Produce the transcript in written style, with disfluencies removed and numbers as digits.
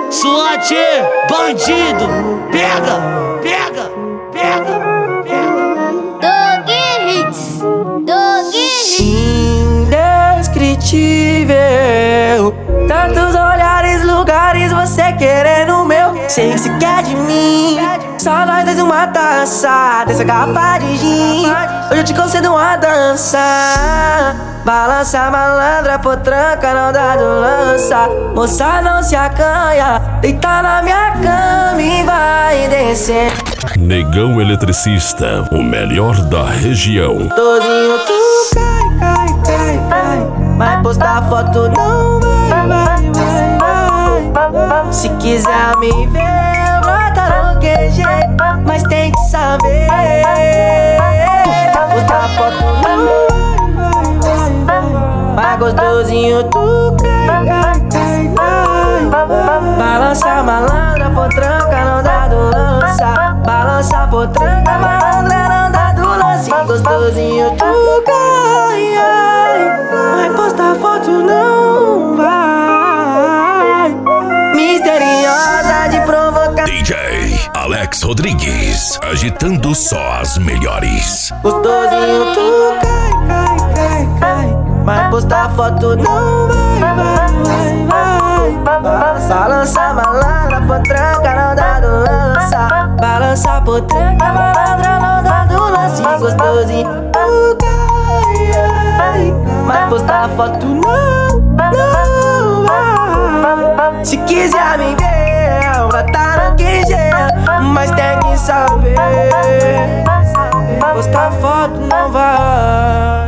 SWAT, bandido, pega, pega, pega, pega. Dog Hits, Dog Hits. Indescritível, tantos olhares, lugares, você querendo o meu. Sei que se quer de mim, só nós dois uma taça dessa garrafa de gin. Hoje eu te concedo uma dança. Balança malandra, potranca, não dá do lança. Moça não se acanha, deita na minha cama e vai descer. Negão Eletricista, o melhor da região. Tozinho tu cai. Mas postar foto não vai. Se quiser me ver, bota no QG, mas tem que saber. Postar foto não vai. Gostosinho tu cai. Balança malandra, potranca, não dá do lança. Balança potranca, malandra, não dá do lance. Gostosinho tu cai. Mas postar foto não vai. Misteriosa de provocar. DJ Alex Rodrigues, agitando só as melhores. Gostosinho tu cai. Mas postar foto não vai. Balança malandra, potranca, não dá do lança. Balança potranca, malandra, não dá do lance. Gostosinho tu cai. Mas postar foto não vai. Se quiser me ver, bota no QG, mas tem que saber. Postar foto não vai.